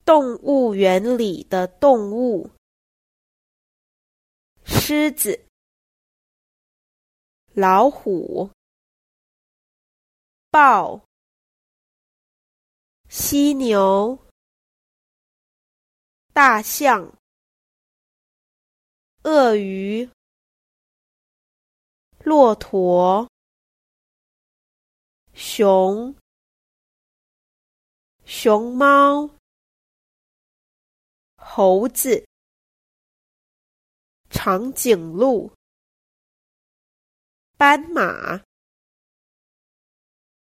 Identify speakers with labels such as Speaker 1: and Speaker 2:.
Speaker 1: 动物园里的动物：狮子、老虎、豹、犀牛、大象、鳄鱼、骆驼、熊、熊猫、猴子、长颈鹿、斑马、